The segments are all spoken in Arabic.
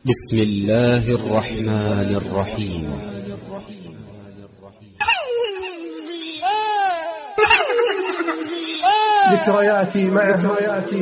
بسم الله الرحمن الرحيم. ذكرياتي معها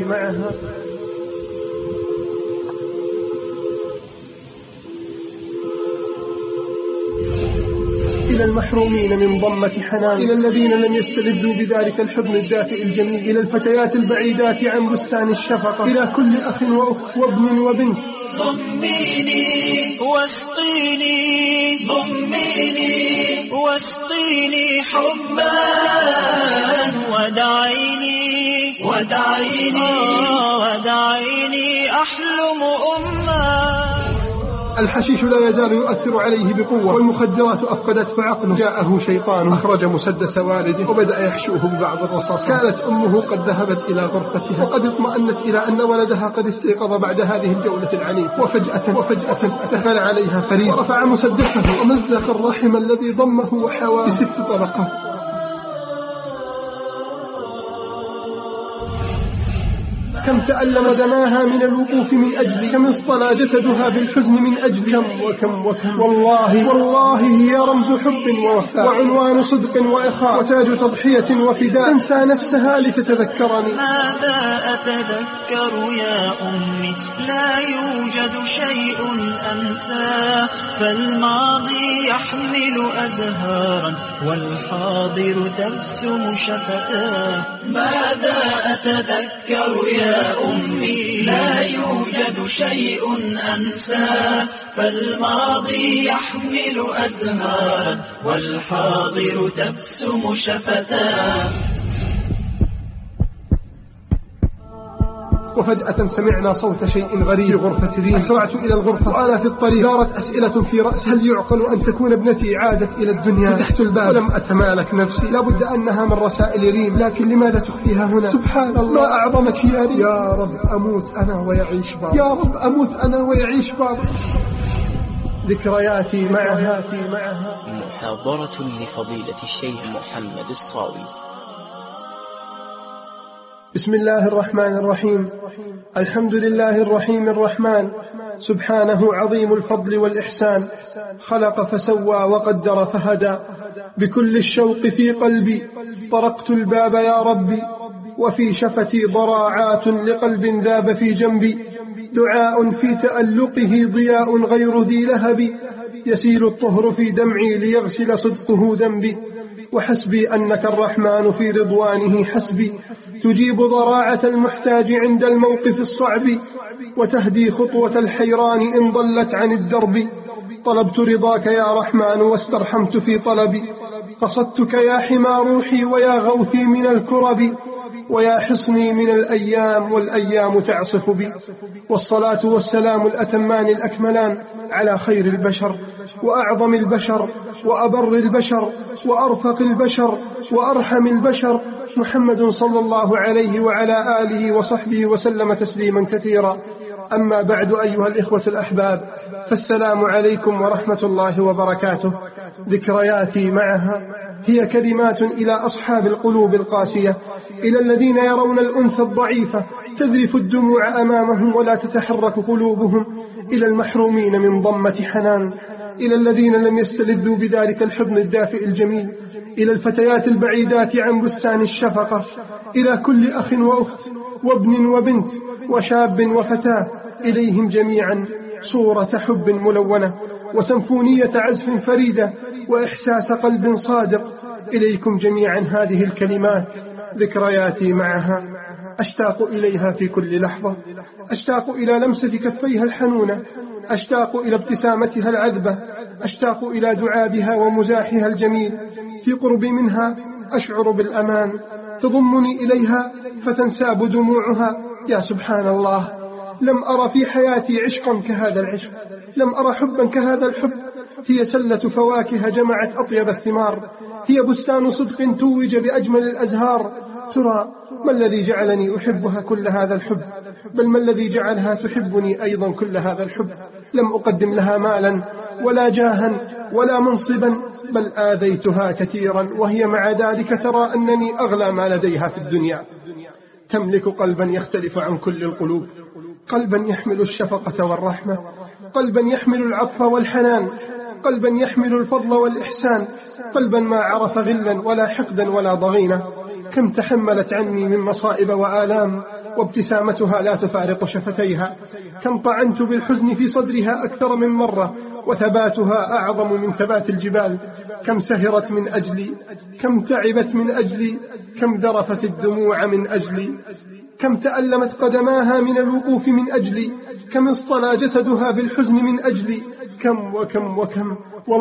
إلى المحرومين من ضمة حنان، إلى الذين لم يستلذوا بذلك الحضن الدافئ الجميل، إلى الفتيات البعيدات عن بستان الشفقة، إلى كل أخ وأخت وابن وبنت. ضميني واسقيني، ضميني واسقيني حبا، ودعيني أحلم أمّا. الحشيش لا يزال يؤثر عليه بقوة، والمخدرات أفقدت فعقله. جاءه شيطان أخرج مسدس والده وبدأ يحشوه ببعض الرصاص. كانت أمه قد ذهبت إلى غرفتها وقد اطمأنت إلى أن ولدها قد استيقظ بعد هذه الجولة العنيفة، وفجأة دخل عليها فريد ورفع مسدسه ومزق الرحم الذي ضمه وحواه ب6 طبقات. كم تألم دماها من الوقوف من أجلي، كم اصطلى جسدها بالحزن من أجلي، كم والله هي رمز حب ووفاء، وعنوان صدق وإخاء، وتاج تضحية وفداء. تنسى نفسها لتتذكرني. ماذا أتذكر يا أمي؟ لا يوجد شيء أنساه، فالماضي يحمل أزهارا والحاضر تبسم شفتاه. ماذا أتذكر يا أمي؟ لا يوجد شيء أنساه، فالماضي يحمل أزهارا والحاضر تبسم شفتاه. وفجأة سمعنا صوت شيء غريب في غرفة ريم. أسرعت إلى الغرفة وأنا في الطريق دارت أسئلة في رأسي. هل يعقل أن تكون ابنتي عادت إلى الدنيا؟ فتحت الباب ولم أتمالك نفسي. لابد أنها من رسائل ريم، لكن لماذا تخفيها هنا؟ سبحان الله، ما أعظمك يا ريم. يا رب أموت أنا ويعيش بابا، يا رب أموت أنا ويعيش بابا. ذكرياتي معها. محاضرة لفضيلة الشيخ محمد الصاوي. بسم الله الرحمن الرحيم. الحمد لله الرحيم الرحمن، سبحانه عظيم الفضل والإحسان، خلق فسوى وقدر فهدى. بكل الشوق في قلبي طرقت الباب يا ربي، وفي شفتي ضراعات لقلب ذاب في جنبي. دعاء في تألقه ضياء غير ذي لهب، يسيل الطهر في دمعي ليغسل صدقه ذنبي. وحسبي أنك الرحمن في رضوانه حسبي، تجيب ضراعة المحتاج عند الموقف الصعب، وتهدي خطوة الحيران إن ضلت عن الدرب. طلبت رضاك يا رحمن واسترحمت في طلبي، قصدتك يا حمى روحي ويا غوثي من الكرب، ويا حصني من الأيام والأيام تعصف بي. والصلاة والسلام الأتمان الأكملان على خير البشر وأعظم البشر وأبر البشر وأرفق البشر وأرحم البشر، محمد صلى الله عليه وعلى آله وصحبه وسلم تسليما كثيرا. أما بعد، أيها الإخوة الأحباب، فالسلام عليكم ورحمة الله وبركاته. ذكرياتي معها هي كلمات إلى أصحاب القلوب القاسية، إلى الذين يرون الأنثى الضعيفة تذرف الدموع أمامهم ولا تتحرك قلوبهم، إلى المحرومين من ضمة حنان، إلى الذين لم يستلذوا بذلك الحضن الدافئ الجميل، إلى الفتيات البعيدات عن بستان الشفقة، إلى كل أخ وأخت وابن وبنت وشاب وفتاة، إليهم جميعا صورة حب ملونة وسمفونية عزف فريدة وإحساس قلب صادق. إليكم جميعا هذه الكلمات، ذكرياتي معها. أشتاق إليها في كل لحظة، أشتاق إلى لمسة كفيها الحنونة، أشتاق إلى ابتسامتها العذبة، أشتاق إلى دعابها ومزاحها الجميل. في قربي منها أشعر بالأمان، تضمني إليها فتنساب دموعها. يا سبحان الله، لم أرى في حياتي عشقا كهذا العشق، لم أرى حبا كهذا الحب. هي سلة فواكه جمعت أطيب الثمار، هي بستان صدق توج بأجمل الأزهار. ترى ما الذي جعلني أحبها كل هذا الحب؟ بل ما الذي جعلها تحبني أيضا كل هذا الحب؟ لم أقدم لها مالا ولا جاها ولا منصبا، بل آذيتها كثيرا، وهي مع ذلك ترى أنني أغلى ما لديها في الدنيا. تملك قلبا يختلف عن كل القلوب، قلبا يحمل الشفقة والرحمة، قلبا يحمل العطف والحنان، قلبا يحمل الفضل والإحسان، قلبا ما عرف غلا ولا حقدا ولا ضغينة. كم تحملت عني من مصائب وآلام وابتسامتها لا تفارق شفتيها. كم طعنت بالحزن في صدرها أكثر من مرة وثباتها أعظم من ثبات الجبال. كم سهرت من أجلي، كم تعبت من أجلي، كم ذرفت الدموع من أجلي، كم تألمت قدماها من الوقوف من أجلي، كم اصطلى جسدها بالحزن من أجلي. كم وكم وكم.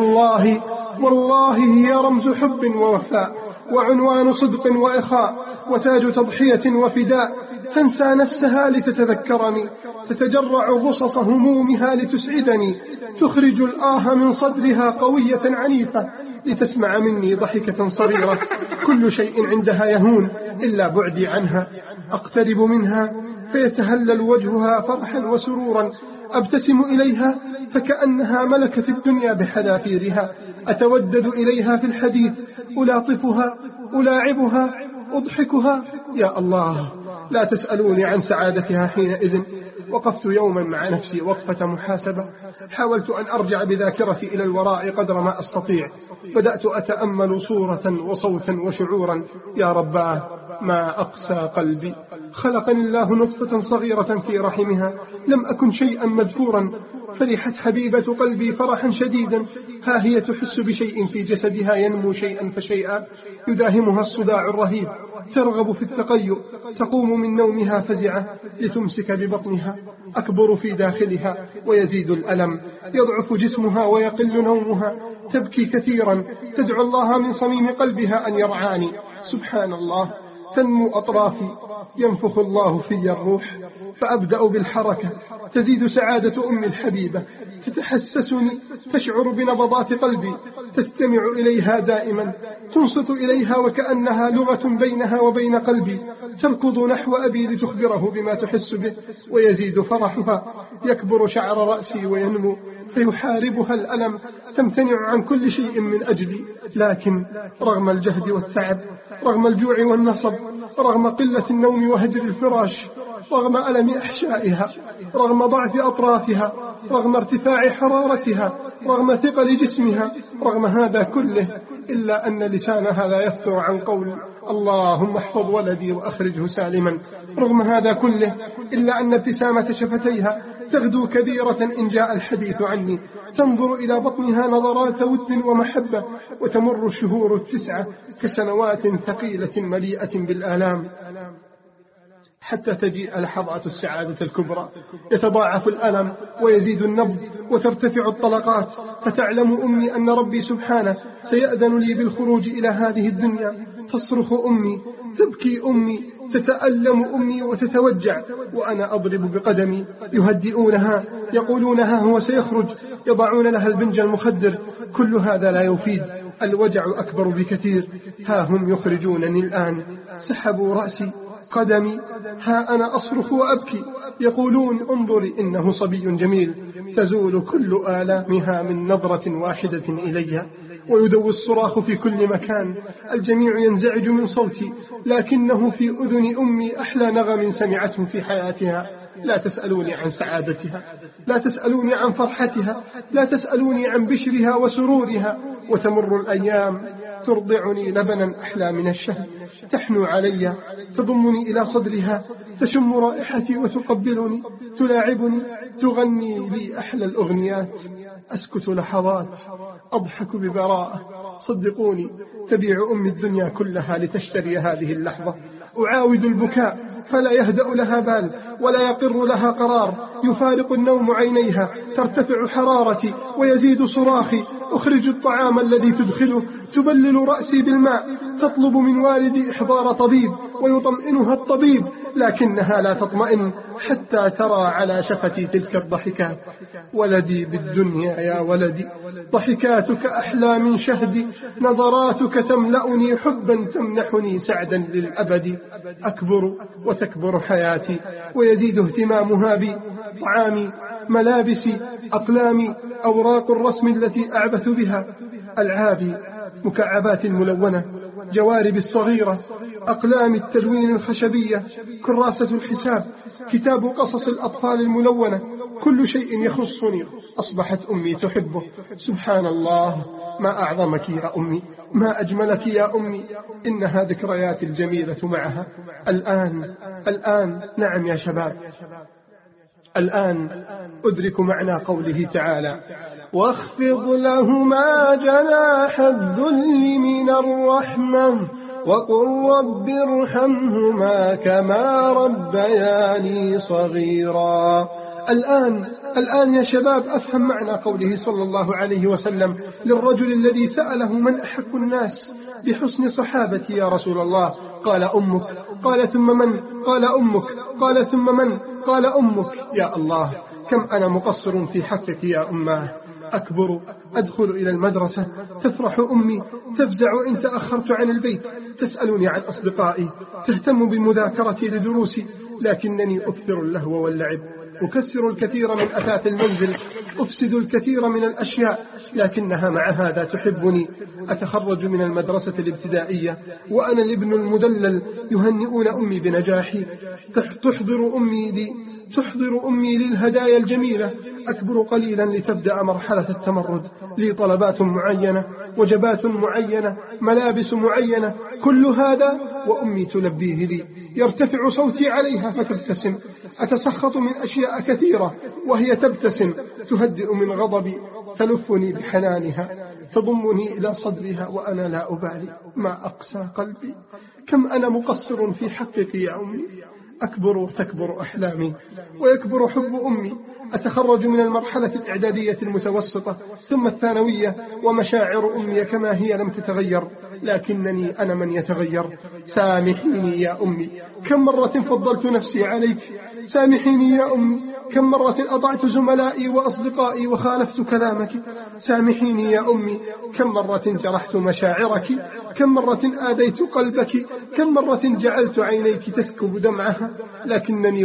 والله هي رمز حب ووفاء، وعنوان صدق وإخاء، وتاج تضحية وفداء. تنسى نفسها لتتذكرني، تتجرع غصص همومها لتسعدني، تخرج الآه من صدرها قوية عنيفة لتسمع مني ضحكة صغيرة. كل شيء عندها يهون إلا بعدي عنها. أقترب منها فيتهلل وجهها فرحا وسرورا، أبتسم إليها فكأنها ملكة الدنيا بحذافيرها، أتودد إليها في الحديث، ألاطفها، ألاعبها، أضحكها. يا الله، لا تسألوني عن سعادتها حينئذ. وقفت يوما مع نفسي وقفة محاسبة، حاولت أن أرجع بذاكرتي إلى الوراء قدر ما أستطيع. بدأت أتأمل صورة وصوتا وشعورا. يا رباه، ما أقسى قلبي. خلقني الله نطفة صغيرة في رحمها، لم أكن شيئا مذكورا، فرحت حبيبة قلبي فرحا شديدا. ها هي تحس بشيء في جسدها ينمو شيئا فشيئا، يداهمها الصداع الرهيب، ترغب في التقيؤ، تقوم من نومها فزعة لتمسك ببطنها. أكبر في داخلها ويزيد الألم، يضعف جسمها ويقل نومها، تبكي كثيرا، تدعو الله من صميم قلبها أن يرعاني. سبحان الله، تنمو أطرافي، ينفخ الله في الروح، فأبدأ بالحركة. تزيد سعادة أمي الحبيبة، تتحسسني، تشعر بنبضات قلبي، تستمع إليها دائما، تنصت إليها وكأنها لغة بينها وبين قلبي. تركض نحو أبي لتخبره بما تحس به، ويزيد فرحها، يكبر شعر رأسي وينمو، فيحاربها الألم، تمتنع عن كل شيء من أجلي. لكن رغم الجهد والتعب، رغم الجوع والنصب، رغم قلة النوم وهجر الفراش، رغم ألم أحشائها، رغم ضعف أطرافها، رغم ارتفاع حرارتها، رغم ثقل جسمها، رغم هذا كله، إلا أن لسانها لا يفتر عن قول اللهم احفظ ولدي وأخرجه سالما. رغم هذا كله، إلا أن ابتسامة شفتيها تغدو كبيرة إن جاء الحديث عني. تنظر إلى بطنها نظرات ود ومحبة، وتمر الشهور 9 كسنوات ثقيلة مليئة بالآلام، حتى تجيء لحظات السعادة الكبرى. يتضاعف الألم ويزيد النبض وترتفع الطلقات، فتعلم أمي أن ربي سبحانه سيأذن لي بالخروج إلى هذه الدنيا. تصرخ أمي، تبكي أمي، تتألم أمي وتتوجع، وأنا أضرب بقدمي. يهدئونها، يقولونها هو سيخرج، يضعون لها البنج المخدر. كل هذا لا يفيد، الوجع أكبر بكثير. ها هم يخرجونني الآن، سحبوا رأسي، قدمي، ها أنا أصرخ وأبكي. يقولون انظري إنه صبي جميل. تزول كل آلامها من نظرة واحدة إلي، ويدوي الصراخ في كل مكان. الجميع ينزعج من صوتي، لكنه في أذن أمي أحلى نغم سمعته في حياتها. لا تسألوني عن سعادتها، لا تسألوني عن فرحتها، لا تسألوني عن بشرها وسرورها. وتمر الأيام، ترضعني لبنا أحلى من الشهد، تحنو علي، تضمني إلى صدرها، تشم رائحتي وتقبلني، تلاعبني، تغني لي أحلى الأغنيات. أسكت لحظات، أضحك ببراءة. صدقوني، تبيع أمي الدنيا كلها لتشتري هذه اللحظة. أعاود البكاء فلا يهدأ لها بال ولا يقر لها قرار. يفارق النوم عينيها، ترتفع حرارتي ويزيد صراخي. أخرج الطعام الذي تدخله، تبلل رأسي بالماء، تطلب من والدي إحضار طبيب ويطمئنها الطبيب، لكنها لا تطمئن حتى ترى على شفتي تلك الضحكات. ولدي بالدنيا يا ولدي، ضحكاتك أحلى من شهدي، نظراتك تملأني حبا، تمنحني سعدا للأبد. أكبر وتكبر حياتي، ويزيد اهتمامها بي، طعامي، ملابسي، أقلامي، أوراق الرسم التي أعبث بها، ألعابي، مكعبات ملونة، جواربي الصغيرة، أقلام التلوين الخشبية، كراسة الحساب، كتاب قصص الأطفال الملونة، كل شيء يخصني أصبحت أمي تحبه. سبحان الله، ما أعظمك يا أمي، ما أجملك يا أمي، إنها ذكريات الجميلة معها. الآن نعم يا شباب، الآن أدرك معنى قوله تعالى: واخفض لهما جناح الذل من الرحمة وقل رب ارحمهما كما ربياني صغيرا. الآن يا شباب أفهم معنى قوله صلى الله عليه وسلم للرجل الذي سأله: من أحق الناس بحسن صحابتي يا رسول الله؟ قال: أمك. قال: ثم من؟ قال: أمك. قال: ثم من؟ قال: أمك. يا الله، كم أنا مقصر في حقك يا أماه. أكبر، أدخل إلى المدرسة، تفرح أمي، تفزع إن تأخرت عن البيت، تسألني عن أصدقائي، تهتم بمذاكرتي لدروسي، لكنني أكثر اللهو واللعب، أكسر الكثير من أثاث المنزل، أفسد الكثير من الأشياء، لكنها مع هذا تحبني. أتخرج من المدرسة الابتدائية وأنا الابن المدلل، يهنئون أمي بنجاحي، تحضر أمي للهدايا الجميلة. أكبر قليلا لتبدأ مرحلة التمرد، لي طلبات معينة، وجبات معينة، ملابس معينة، كل هذا وأمي تلبيه لي. يرتفع صوتي عليها فتبتسم، أتسخط من أشياء كثيرة وهي تبتسم، تهدئ من غضبي، تلفني بحنانها، تضمني إلى صدرها وأنا لا أبالي. ما أقسى قلبي، كم أنا مقصر في حقك يا أمي. أكبر وتكبر أحلامي ويكبر حب أمي. أتخرج من المرحلة الإعدادية المتوسطة ثم الثانوية، ومشاعر أمي كما هي لم تتغير، لكنني أنا من يتغير. سامحيني يا أمي، كم مرة فضلت نفسي عليك. سامحيني يا أمي، كم مرة أطعت زملائي وأصدقائي وخالفت كلامك. سامحيني يا أمي، كم مرة جرحت مشاعرك، كم مرة آذيت قلبك، كم مرة جعلت عينيك تسكب دمعها، لكنني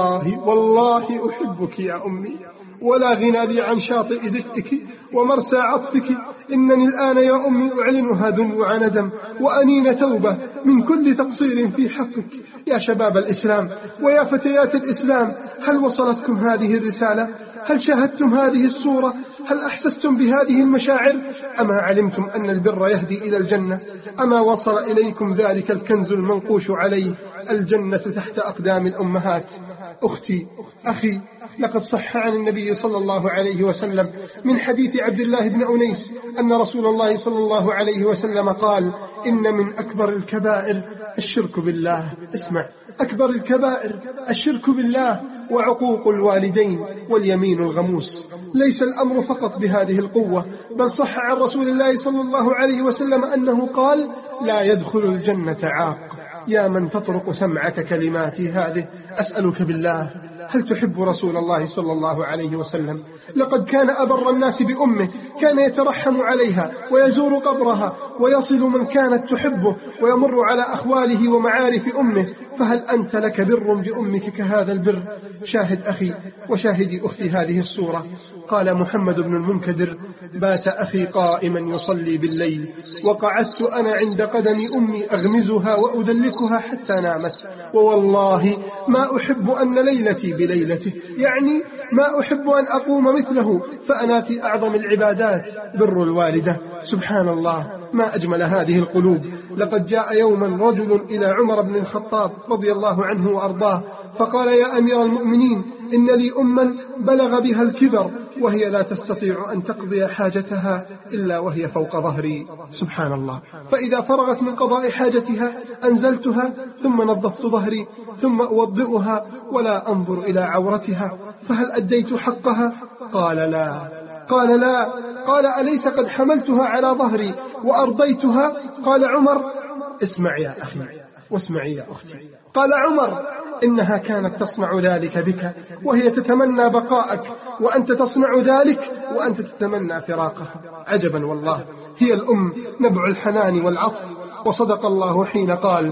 والله أحبك يا أمي، ولا غنى لي عن شاطئ ذكرك ومرسى عطفك. إنني الآن يا أمي أعلنها دموع ندم وأنين توبة من كل تقصير في حقك. يا شباب الإسلام ويا فتيات الإسلام، هل وصلتكم هذه الرسالة؟ هل شاهدتم هذه الصورة؟ هل أحسستم بهذه المشاعر؟ أما علمتم أن البر يهدي إلى الجنة؟ أما وصل إليكم ذلك الكنز المنقوش عليه: الجنة تحت أقدام الأمهات؟ أختي، أخي، لقد صح عن النبي صلى الله عليه وسلم من حديث عبد الله بن أنيس أن رسول الله صلى الله عليه وسلم قال: إن من أكبر الكبائر الشرك بالله. اسمع، أكبر الكبائر الشرك بالله وعقوق الوالدين واليمين الغموس. ليس الأمر فقط بهذه القوة، بل صح عن رسول الله صلى الله عليه وسلم أنه قال: لا يدخل الجنة عاق. يا من تطرق سمعك كلماتي هذه، أسألك بالله، هل تحب رسول الله صلى الله عليه وسلم؟ لقد كان أبر الناس بأمه، كان يترحم عليها ويزور قبرها ويصل من كانت تحبه ويمر على أخواله ومعارف أمه. فهل أنت لك بر بأمك كهذا البر؟ شاهد أخي وشاهدي أختي هذه الصورة. قال محمد بن المنكدر: بات أخي قائما يصلي بالليل، وقعدت أنا عند قدم أمي أغمزها وأدلكها حتى نامت، ووالله ما أحب أن ليلتي بليلته، يعني ما أحب أن أقوم مثله، فأنا في أعظم العبادات بر الوالدة. سبحان الله، ما أجمل هذه القلوب. لقد جاء يوما رجل إلى عمر بن الخطاب رضي الله عنه وأرضاه فقال: يا أمير المؤمنين، إن لي أما بلغ بها الكبر، وهي لا تستطيع أن تقضي حاجتها إلا وهي فوق ظهري. سبحان الله. فإذا فرغت من قضاء حاجتها أنزلتها، ثم نظفت ظهري، ثم أوضئها ولا أنظر إلى عورتها، فهل أديت حقها؟ قال لا. قال لا. قال: أليس قد حملتها على ظهري وأرضيتها؟ قال عمر: اسمع يا أخي واسمعي يا أختي. قال عمر: إنها كانت تصنع ذلك بك وهي تتمنى بقاءك، وأنت تصنع ذلك وأنت تتمنى فراقها. عجبا والله، هي الأم نبع الحنان والعطف. وصدق الله حين قال: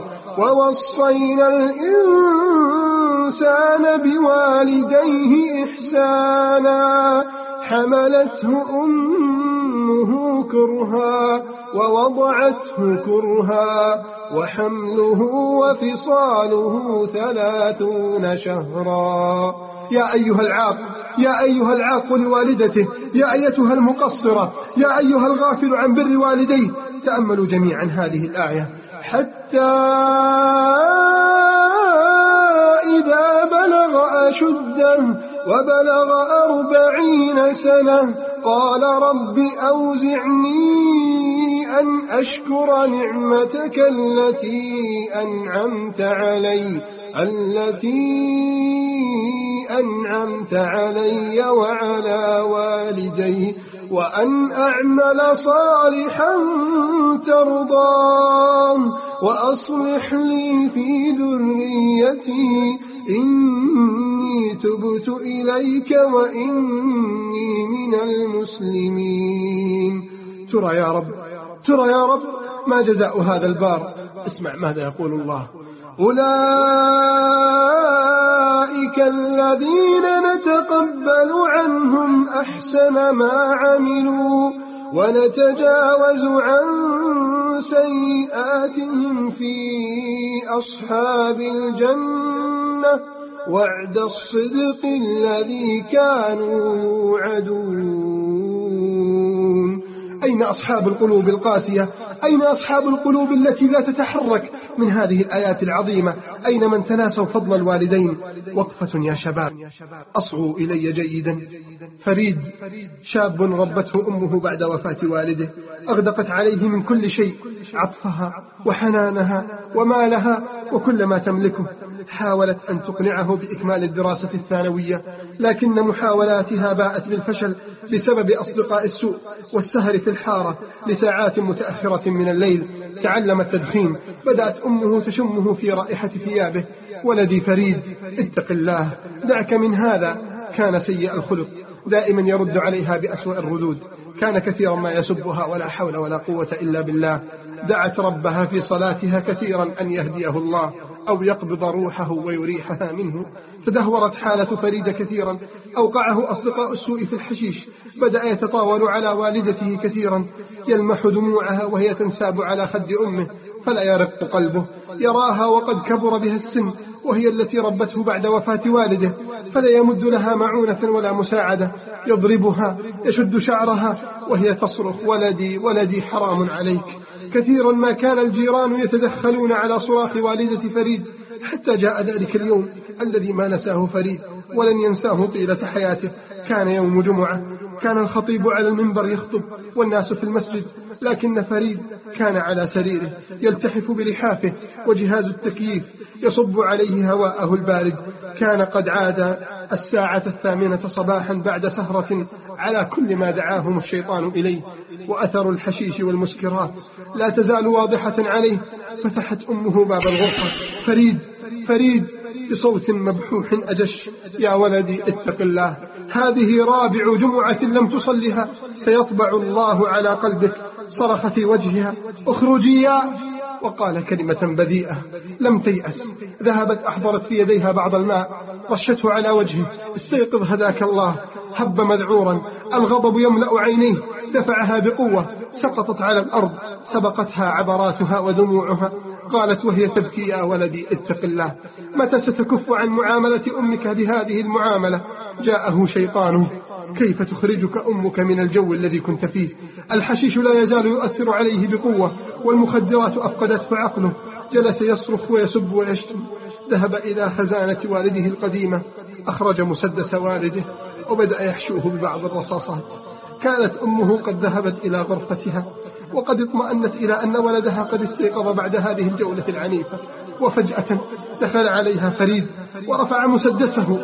ووصينا الإنسان بوالديه إحسانا حملته أمه أمه كرها ووضعته كرها وحمله وفصاله 30 شهرا. يا أيها العاق لوالدته، يا أيتها المقصرة، يا أيها الغافل عن بر والديه، تأملوا جميعا هذه الآية. حتى إذا بلغ أشده وبلغ 40 سنة قال رب أوزعني أن أشكر نعمتك التي أنعمت علي وعلى والدي وأن أعمل صالحا ترضاه وأصلح لي في ذريتي إني تبت إليك وإني من المسلمين. ترى يا رب ما جزاء هذا البار؟ اسمع ماذا يقول الله: أولئك الذين نتقبل عنهم أحسن ما عملوا ونتجاوز عن سيئاتهم في أصحاب الجنة وعد الصدق الذي كانوا يوعدون. أين أصحاب القلوب القاسية؟ أين أصحاب القلوب التي لا تتحرك من هذه الآيات العظيمة؟ أين من تناسوا فضل الوالدين؟ وقفة يا شباب، أصغوا إلي جيدا. فريد شاب ربته أمه بعد وفاة والده، أغدقت عليه من كل شيء، عطفها وحنانها ومالها وكل ما تملكه. حاولت أن تقنعه بإكمال الدراسة الثانوية، لكن محاولاتها باءت بالفشل بسبب أصدقاء السوء والسهر في الحارة لساعات متأخرة من الليل. تعلم التدخين، بدأت أمه تشمه في رائحة ثيابه. ولدي فريد اتق الله، دعك من هذا. كان سيء الخلق، دائما يرد عليها بأسوأ الردود، كان كثيرا ما يسبها ولا حول ولا قوة إلا بالله. دعت ربها في صلاتها كثيرا أن يهديه الله أو يقبض روحه ويريحها منه. تدهورت حالة فريد كثيرا، أوقعه أصدقاء السوء في الحشيش، بدأ يتطاول على والدته كثيرا، يلمح دموعها وهي تنساب على خد أمه فلا يرق قلبه. يراها وقد كبر بها السن وهي التي ربته بعد وفاة والده، فلا يمد لها معونة ولا مساعدة. يضربها، يشد شعرها وهي تصرخ: ولدي ولدي حرام عليك. كثيرا ما كان الجيران يتدخلون على صراخ والدة فريد، حتى جاء ذلك اليوم الذي ما نساه فريد ولن ينساه طيلة حياته. كان يوم جمعة، كان الخطيب على المنبر يخطب والناس في المسجد، لكن فريد كان على سريره يلتحف بلحافه وجهاز التكييف يصب عليه هواءه البارد. كان قد عاد 8:00 صباحا بعد سهرة على كل ما دعاهم الشيطان إليه، وأثر الحشيش والمسكرات لا تزال واضحة عليه. فتحت أمه باب الغرفة: فريد بصوت مبحوح أجش: يا ولدي اتق الله، هذه رابع جمعة لم تصلها، سيطبع الله على قلبك. صرخ في وجهها: اخرجي يا. وقال كلمة بذيئة: لم تيأس. ذهبت أحضرت في يديها بعض الماء، رشته على وجهه: استيقظ هداك الله. هب مذعورا، الغضب يملأ عينيه، دفعها بقوة، سقطت على الأرض، سبقتها عبراتها ودموعها. قالت وهي تبكي: يا ولدي اتق الله، متى ستكف عن معاملة أمك بهذه المعاملة؟ جاءه شيطان: كيف تخرجك أمك من الجو الذي كنت فيه؟ الحشيش لا يزال يؤثر عليه بقوة، والمخدرات أفقدته عقله. جلس يصرخ ويسب ويشتم. ذهب إلى خزانة والده القديمة، أخرج مسدس والده وبدأ يحشوه ببعض الرصاصات. كانت أمه قد ذهبت إلى غرفتها وقد اطمأنت إلى أن ولدها قد استيقظ بعد هذه الجولة العنيفة، وفجأة دخل عليها فريد ورفع مسدسه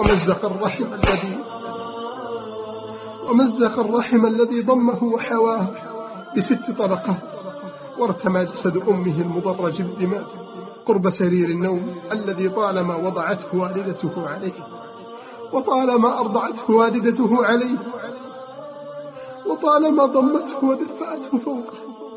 ومزق الرحم الذي ضمه وحواه ب6 طلقات، وارتمى جسد أمه المضرج بالدماء قرب سرير النوم الذي طالما وضعته والدته عليه، وطالما أرضعته والدته عليه، وطالما ضمته ودفعته فوقه.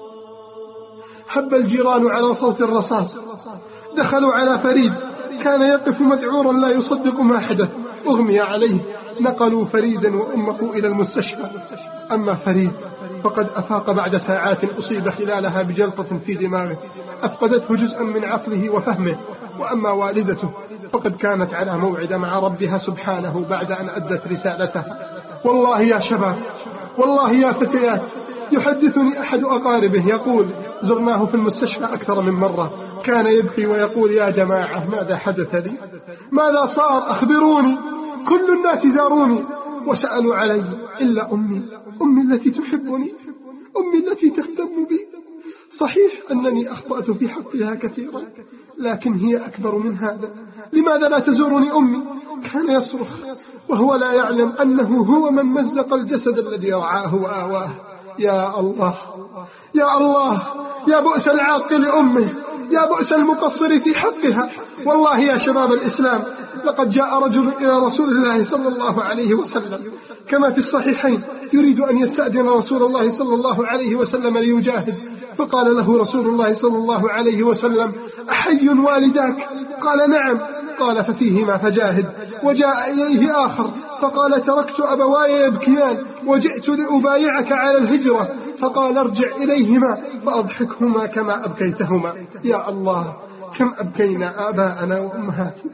هب الجيران على صوت الرصاص، دخلوا على فريد، كان يقف مذعورا لا يصدق ما حدث. أغمي عليه، نقلوا فريدا وأمه إلى المستشفى. أما فريد فقد أفاق بعد ساعات أصيب خلالها بجلطة في دماغه أفقدته جزءا من عقله وفهمه. وأما والدته فقد كانت على موعد مع ربها سبحانه بعد أن أدت رسالتها. والله يا شباب، والله يا فتيات، يحدثني أحد أقاربه يقول: زرناه في المستشفى أكثر من مرة، كان يبكي ويقول: يا جماعة ماذا حدث لي؟ ماذا صار؟ أخبروني. كل الناس زاروني وسألوا علي إلا أمي التي تحبني، أمي التي تهتم بي. صحيح أنني أخطأت في حقها كثيرا، لكن هي أكبر من هذا. لماذا لا تزورني أمي؟ كان يصرخ وهو لا يعلم أنه هو من مزق الجسد الذي رعاه وآواه. يا الله يا الله، يا بؤس العاقل أمه، يا بؤس المقصر في حقها. والله يا شباب الإسلام، لقد جاء رجل إلى رسول الله صلى الله عليه وسلم كما في الصحيحين يريد أن يستأذن رسول الله صلى الله عليه وسلم ليجاهد، فقال له رسول الله صلى الله عليه وسلم: أحي والداك؟ قال: نعم. قال: ففيهما فجاهد. وجاء إليه آخر فقال: تركت أبواي يبكيان وجئت لأبايعك على الهجرة. فقال: ارجع إليهما فأضحكهما كما أبكيتهما. يا الله، كم أبكينا آباءنا وأمهاتنا،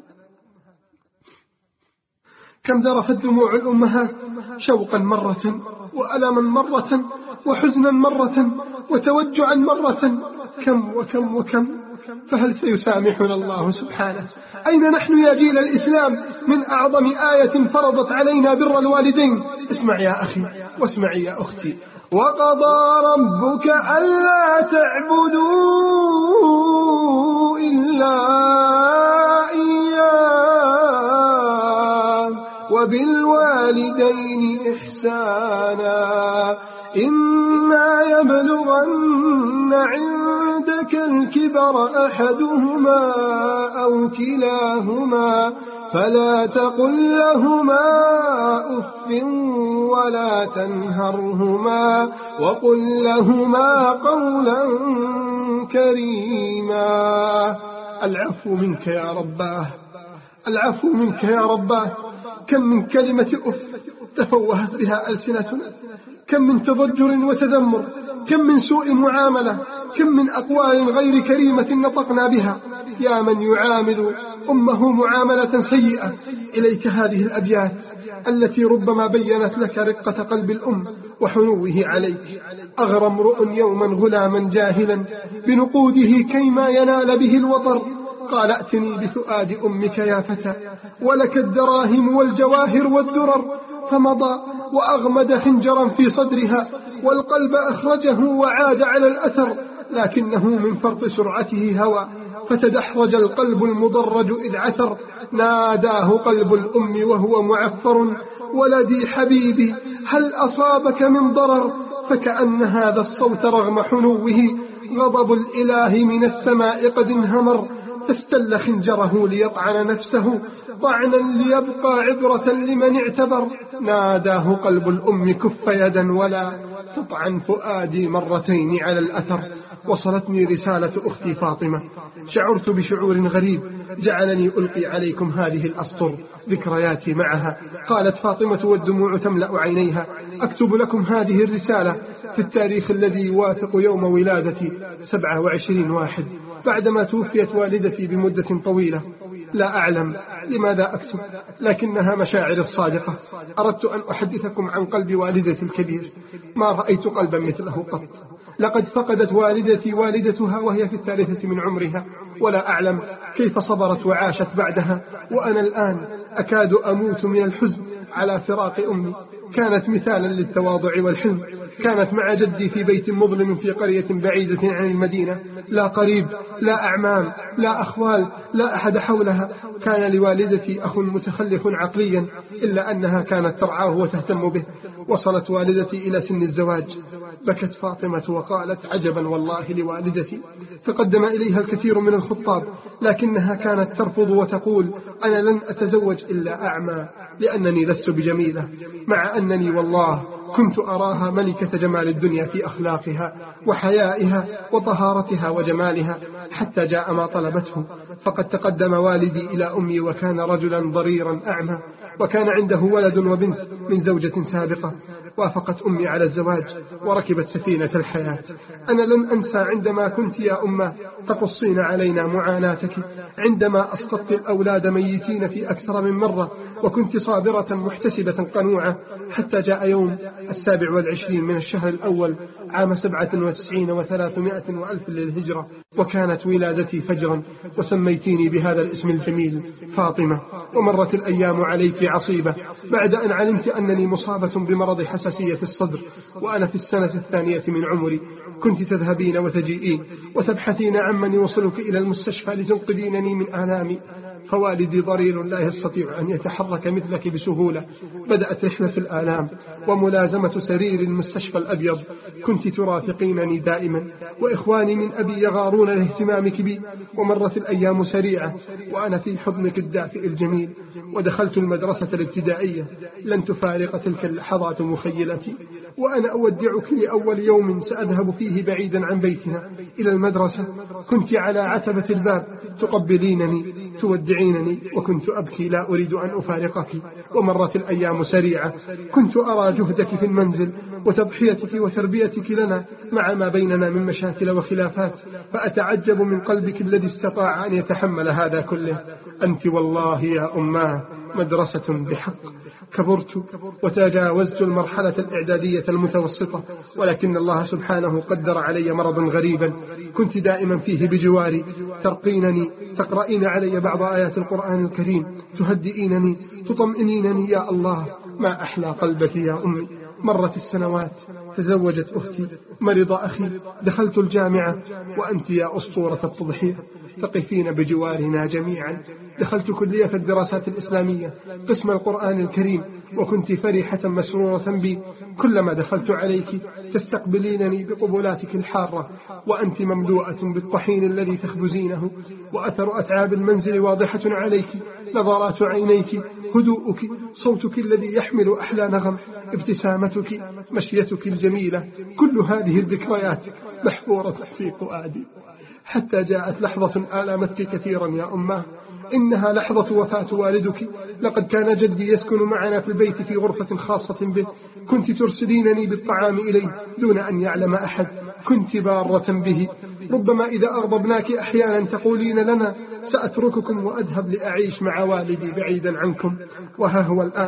كم ذرفت دموع الأمهات شوقا مرة، وألما مرة، وحزنا مرة، وتوجعا مرة. كم وكم وكم. فهل سيسامحنا الله سبحانه؟ أين نحن يا جيل الإسلام من أعظم آية فرضت علينا بر الوالدين؟ اسمع يا أخي واسمعي يا أختي: وقضى ربك ألا تعبدوا إلا إياه وبالوالدين إحسانا إما يبلغن عندك الكبر أحدهما أو كلاهما فلا تقل لهما أف ولا تنهرهما وقل لهما قولا كريما. العفو منك يا رباه، العفو منك يا رباه. كم من كلمة أف تفوهت بها ألسنتنا، كم من تضجر وتذمر، كم من سوء معاملة، كم من أقوال غير كريمة نطقنا بها. يا من يعامل أمه معاملة سيئة، إليك هذه الأبيات التي ربما بيّنت لك رقة قلب الأم وحنوه عليك. أغرى امرؤ يوما غلاما جاهلا بنقوده كيما ينال به الوطر، قال: ائتني بفؤاد أمك يا فتى ولك الدراهم والجواهر والدرر. فمضى وأغمد خنجرا في صدرها والقلب أخرجه وعاد على الأثر، لكنه من فرط سرعته هوى فتدحرج القلب المضرج إذ عثر. ناداه قلب الأم وهو معفر: ولدي حبيبي هل أصابك من ضرر؟ فكأن هذا الصوت رغم حنوه غضب الإله من السماء قد انهمر، فاستل خنجره ليطعن نفسه طعنا ليبقى عبرة لمن اعتبر. ناداه قلب الأم: كف يدا ولا تطعن فؤادي مرتين على الأثر. وصلتني رسالة أختي فاطمة، شعرت بشعور غريب جعلني ألقي عليكم هذه الأسطر ذكرياتي معها. قالت فاطمة والدموع تملأ عينيها: أكتب لكم هذه الرسالة في التاريخ الذي يوافق يوم ولادتي 27/1 بعدما توفيت والدتي بمدة طويلة. لا أعلم لماذا أكتب، لكنها مشاعر الصادقة. أردت أن أحدثكم عن قلب والدتي الكبير، ما رأيت قلبا مثله قط. لقد فقدت والدتي والدتها وهي في 3 من عمرها، ولا أعلم كيف صبرت وعاشت بعدها، وأنا الآن أكاد أموت من الحزن على فراق أمي. كانت مثالا للتواضع والحلم. كانت مع جدي في بيت مظلم في قرية بعيدة عن المدينة، لا قريب لا أعمام لا أخوال لا أحد حولها. كان لوالدتي أخ متخلف عقليا، إلا أنها كانت ترعاه وتهتم به. وصلت والدتي إلى سن الزواج. بكت فاطمة وقالت: عجبا والله لوالدتي. تقدم إليها الكثير من الخطاب، لكنها كانت ترفض وتقول: أنا لن أتزوج إلا أعمى، لأنني لست بجميلة، مع أنني والله كنت أراها ملكة جمال الدنيا في أخلاقها وحيائها وطهارتها وجمالها، حتى جاء ما طلبته فقد تقدم والدي إلى أمي وكان رجلا ضريرا أعمى، وكان عنده ولد وبنت من زوجة سابقة. وافقت أمي على الزواج وركبت سفينة الحياة. أنا لن أنسى عندما كنت يا أمه تقصين علينا معاناتك عندما أسقطت الأولاد ميتين في أكثر من مرة، وكنت صابرة محتسبة قنوعة حتى جاء يوم 27 من الشهر الأول عام 97 و300 وألف للهجرة، وكانت ولادتي فجرا، وسميتيني بهذا الاسم الجميل فاطمة. ومرت الأيام عليك عصيبة بعد أن علمت أنني مصابة بمرض حساسية الصدر، وأنا في السنة 2 من عمري. كنت تذهبين وتجيئين وتبحثين عمن يوصلك إلى المستشفى لتنقذينني من آلامي، فوالدي ضرير لا يستطيع أن يتحرك مثلك بسهولة. بدأت رحلة الآلام وملازمة سرير المستشفى الأبيض. كنت ترافقينني دائما، وإخواني من أبي يغارون لاهتمامك بي. ومرت الأيام سريعة وأنا في حضنك الدافئ الجميل، ودخلت المدرسة الابتدائية. لن تفارق تلك اللحظات مخيلتي، وأنا أودعك لأول يوم سأذهب فيه بعيدا عن بيتنا إلى المدرسة. كنت على عتبة الباب تقبلينني تودعينني، وكنت أبكي لا أريد أن أفارقك. ومرت الأيام سريعة. كنت أرى جهدك في المنزل وتضحيتك وتربيتك لنا مع ما بيننا من مشاكل وخلافات، فأتعجب من قلبك الذي استطاع أن يتحمل هذا كله. أنت والله يا أماه مدرسة بحق. كبرت وتجاوزت المرحلة الإعدادية المتوسطة، ولكن الله سبحانه قدر علي مرضا غريبا كنت دائما فيه بجواري. ترقينني، تقرأين علي بعض آيات القرآن الكريم، تهدئينني، تطمئنينني. يا الله ما أحلى قلبك يا أمي. مرت السنوات، تزوجت أختي، مرض أخي، دخلت الجامعة، وأنت يا أسطورة التضحية تقفين بجوارنا جميعا. دخلت كلية الدراسات الإسلامية قسم القرآن الكريم، وكنت فرحة مسرورة بي. كلما دخلت عليك تستقبلينني بقبلاتك الحارة، وأنت مملوءة بالطحين الذي تخبزينه، وأثر أتعاب المنزل واضحة عليك. نظرات عينيك، هدوءك، صوتك الذي يحمل أحلى نغم، ابتسامتك، مشيتك الجميلة، كل هذه الذكريات محفورة في فؤادي. حتى جاءت لحظة آلمتك كثيرا يا أماه، إنها لحظة وفاة والدك. لقد كان جدي يسكن معنا في البيت في غرفة خاصة به. كنت ترسلينني بالطعام إليه دون أن يعلم أحد. كنت بارة به. ربما إذا أغضبناك أحيانا تقولين لنا سأترككم وأذهب لأعيش مع والدي بعيدا عنكم. وها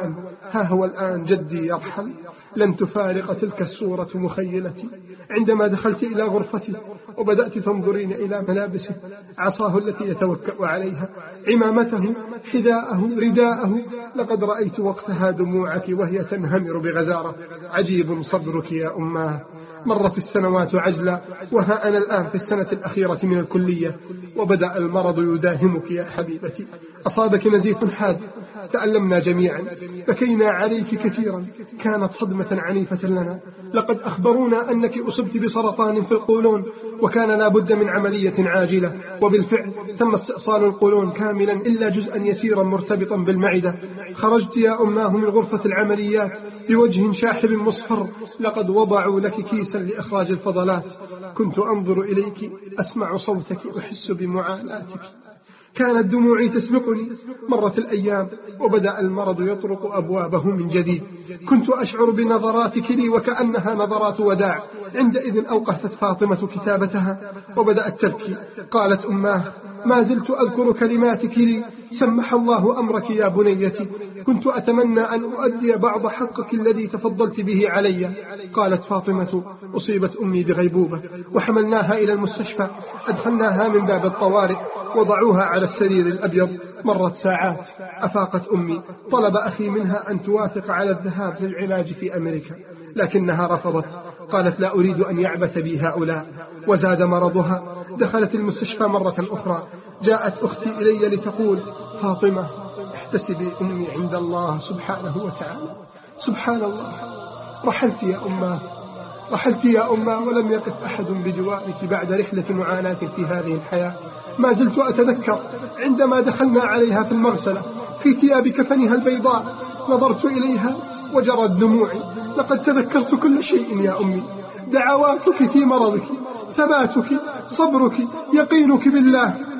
هو الآن جدي يرحل. لن تفارق تلك الصورة مخيلتي. عندما دخلت إلى غرفتي وبدأت تنظرين إلى ملابسه، عصاه التي يتوكأ عليها، عمامته، حذاءه، رداءه، لقد رأيت وقتها دموعك وهي تنهمر بغزارة. عجيب صبرك يا أماه. مرت السنوات عجلا، وها أنا الآن في السنة الأخيرة من الكلية، وبدأ المرض يداهمك يا حبيبتي. أصابك نزيف حاد، تألمنا جميعا، بكينا عليك كثيرا، كانت صدمة عنيفة لنا. لقد أخبرونا أنك أصبت بسرطان في القولون، وكان لا بد من عملية عاجلة. وبالفعل تم استئصال القولون كاملا إلا جزءا يسيرا مرتبطا بالمعدة. خرجت يا أماه من غرفة العمليات بوجه شاحب مصفر. لقد وضعوا لك كيسا لإخراج الفضلات. كنت أنظر إليك، أسمع صوتك، أحس بمعاناتك. كانت دموعي تسبقني. مرت الأيام وبدأ المرض يطرق أبوابه من جديد. كنت أشعر بنظراتك لي وكأنها نظرات وداع. عندئذ أوقفت فاطمة كتابتها وبدأت تبكي. قالت أماه: ما زلت أذكر كلماتك لي: سمح الله أمرك يا بنيتي، كنت أتمنى أن أؤدي بعض حقك الذي تفضلت به علي. قالت فاطمة: أصيبت أمي بغيبوبة وحملناها إلى المستشفى، أدخلناها من باب الطوارئ، وضعوها على السرير الأبيض. مرت ساعات، أفاقت أمي. طلب أخي منها أن توافق على الذهاب للعلاج في أمريكا، لكنها رفضت. قالت: لا أريد أن يعبث بي هؤلاء. وزاد مرضها. دخلت المستشفى مرة أخرى. جاءت أختي إلي لتقول: فاطمة، احتسبي أمي عند الله سبحانه وتعالى. سبحان الله، رحلت يا أماه، رحلت يا أماه، ولم يقف أحد بجوارك بعد رحلة معاناة في هذه الحياة. ما زلت أتذكر عندما دخلنا عليها في المغسلة في ثياب كفنها البيضاء، نظرت إليها وجرت دموعي. لقد تذكرت كل شيء يا أمي، دعواتك في مرضك، ثباتك، صبرك، يقينك بالله.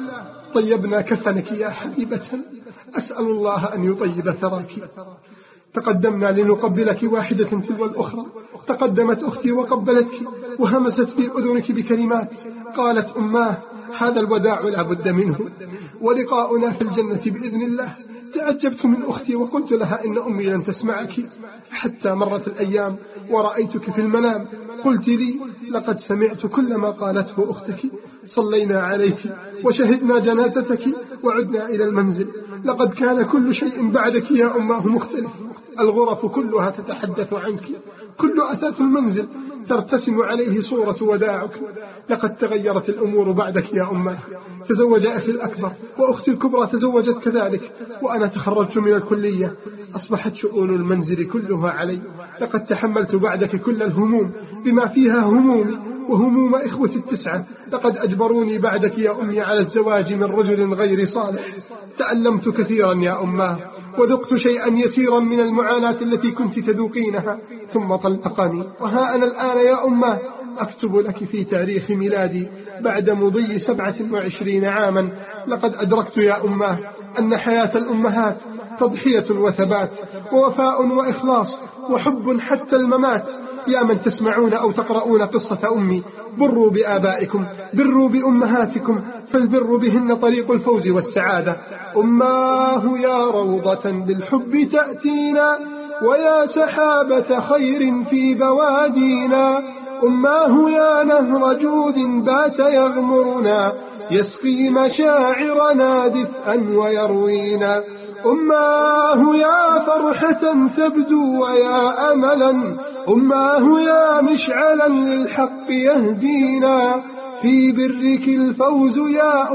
طيبنا كفنك يا حبيبة، أسأل الله أن يطيب ثراك. تقدمنا لنقبلك واحدة تلو الأخرى، تقدمت أختي وقبلتك وهمست في أذنك بكلمات، قالت أماه هذا الوداع لا بد منه ولقاؤنا في الجنة بإذن الله. تعجبت من أختي وقلت لها إن أمي لن تسمعك، حتى مرت الأيام ورأيتك في المنام، قلت لي لقد سمعت كل ما قالته أختك، صلينا عليك وشهدنا جنازتك وعدنا إلى المنزل، لقد كان كل شيء بعدك يا أماه مختلف، الغرف كلها تتحدث عنك، كل أثاث المنزل ترتسم عليه صورة وداعك، لقد تغيرت الأمور بعدك يا أماه. تزوج أخي الأكبر وأختي الكبرى تزوجت كذلك، وأنا تخرجت من الكلية، أصبحت شؤون المنزل كلها علي، لقد تحملت بعدك كل الهموم بما فيها همومي وهموم إخوتي التسعة، لقد أجبروني بعدك يا أمي على الزواج من رجل غير صالح. تألمت كثيرا يا أماه وذقت شيئا يسيرا من المعاناة التي كنت تذوقينها، ثم طلقني، وها أنا الآن يا أماه أكتب لك في تاريخ ميلادي بعد مضي 27 عاما. لقد أدركت يا أماه أن حياة الأمهات تضحية وثبات ووفاء وإخلاص وحب حتى الممات. يا من تسمعون أو تقرؤون قصة أمي، بروا بآبائكم، بروا بأمهاتكم، فالبر بهن طريق الفوز والسعادة. أماه يا روضة بالحب تأتينا، ويا سحابة خير في بوادينا. أماه يا نهر جود بات يغمرنا، يسقي مشاعرنا دفئا ويروينا. أماه يا فرحة تبدو ويا أملا، أماه يا مشعلا للحق يهدينا. في برك الفوز يا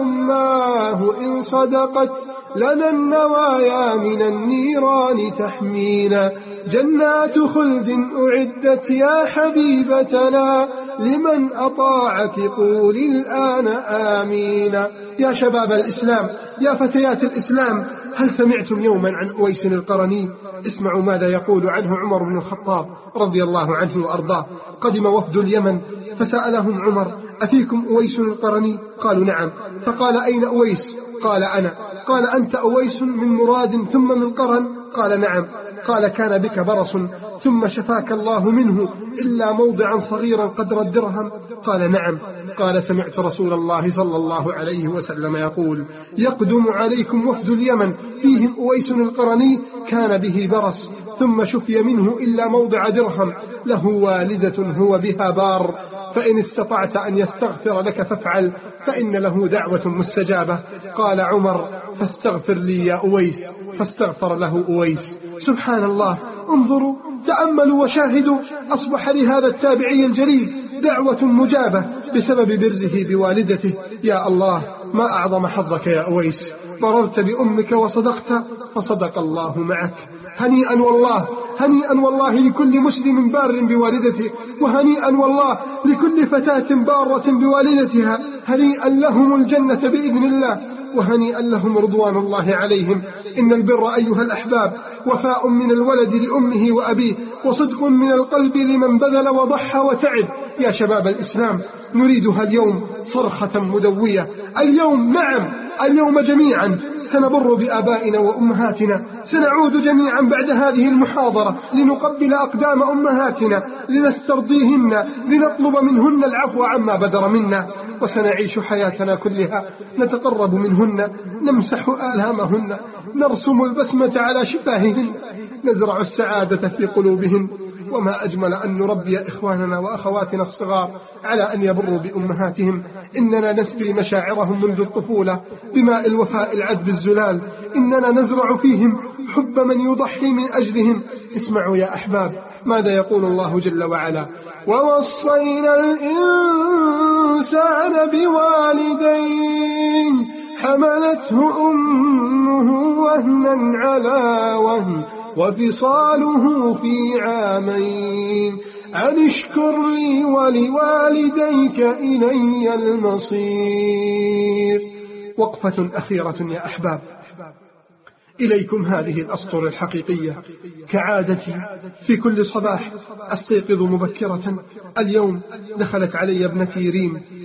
أماه، إن صدقت لنا النوايا من النيران تحمينا. جنات خلد أعدت يا حبيبتنا، لمن أطاعك قول الآن آمين. يا شباب الإسلام، يا فتيات الإسلام، هل سمعتم يوما عن أويس القرني؟ اسمعوا ماذا يقول عنه عمر بن الخطاب رضي الله عنه وأرضاه. قدم وفد اليمن فسألهم عمر: أفيكم أويس القرني؟ قالوا نعم. فقال: أين أويس؟ قال: أنا. قال: أنت أويس من مراد ثم من قرن؟ قال: نعم. قال: كان بك برص ثم شفاك الله منه إلا موضعا صغيرا قدر الدرهم؟ قال: نعم. قال: سمعت رسول الله صلى الله عليه وسلم يقول: يقدم عليكم وفد اليمن فيهم أويس القرني، كان به برص ثم شفي منه إلا موضع درهم، له والدة هو بها بار، فإن استطعت أن يستغفر لك فافعل، فإن له دعوة مستجابة. قال عمر: فاستغفر لي يا أويس. فاستغفر له أويس. سبحان الله، انظروا، تأملوا وشاهدوا، أصبح لهذا التابعي الجليل دعوة مجابة بسبب بره بوالدته. يا الله، ما أعظم حظك يا أويس، بررت بأمك وصدقت فصدق الله معك. هنيئا والله، هنيئا والله لكل مسلم بار بوالدته، وهنيئا والله لكل فتاة بارة بوالدتها، هنيئا لهم الجنة بإذن الله، وهنيئا لهم رضوان الله عليهم. إن البر أيها الأحباب وفاء من الولد لأمه وأبيه، وصدق من القلب لمن بذل وضحى وتعب. يا شباب الإسلام، نريدها اليوم صرخة مدوية. اليوم، نعم، اليوم جميعا سنبر بآبائنا وأمهاتنا، سنعود جميعا بعد هذه المحاضرة لنقبل أقدام أمهاتنا، لنسترضيهن، لنطلب منهن العفو عما بدر منا، وسنعيش حياتنا كلها نتقرب منهن، نمسح آلامهن، نرسم البسمة على شفاههن، نزرع السعادة في قلوبهن. وما أجمل أن نربي إخواننا وأخواتنا الصغار على أن يبروا بأمهاتهم. إننا نسقي مشاعرهم منذ الطفولة بماء الوفاء العذب الزلال، إننا نزرع فيهم حب من يضحي من أجلهم. اسمعوا يا أحباب ماذا يقول الله جل وعلا: ووصينا الإنسان بوالديه حملته أمه وهنا على وهن وفصاله في عامين أن اشكر لي ولوالديك إلي المصير. وقفة أخيرة يا أحباب، إليكم هذه الأسطر الحقيقية. كعادتي في كل صباح أستيقظ مبكرة. اليوم دخلت علي ابنتي ريم